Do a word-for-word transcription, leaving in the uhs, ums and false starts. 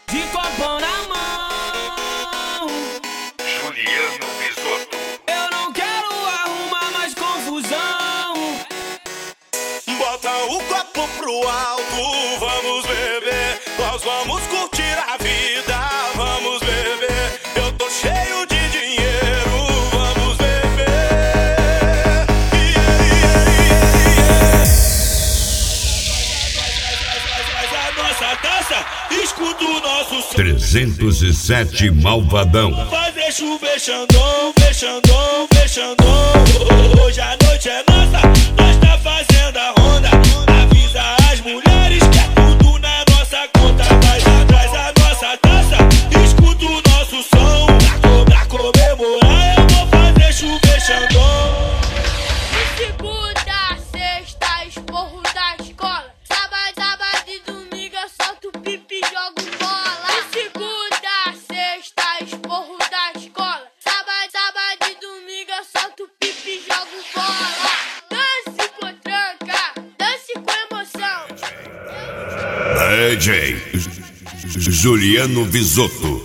De copão na mão, Juliano Bisotto. eu não quero arrumar mais confusão. Bota o copo pro alto, vamos beber. Nós vamos curtir a vida, vamos beber. Eu tô cheio de dinheiro, vamos beber. Yeah, yeah, yeah, yeah. A nossa taça, escuta o nosso som. trezentos e sete Malvadão. Fazer chover Xandão, vê Xandão, vê Xandão. Hoje a noite é nossa, nós tá fazendo a ronda. Avisa as mulheres que é tudo na nossa conta. Vai atrás a nossa taça, escuta o nosso som. Pra, co- pra comemorar eu vou fazer chover Xandão. Segunda, sexta, esporro da escola. Sábado, sábado e domingo eu solto pipi e jogo bola. Segunda, sexta, esporro da escola. Sábado, sábado e domingo eu solto pipi e jogo bola. Dance com tranca, dance com emoção. D J Juliano Bisotto.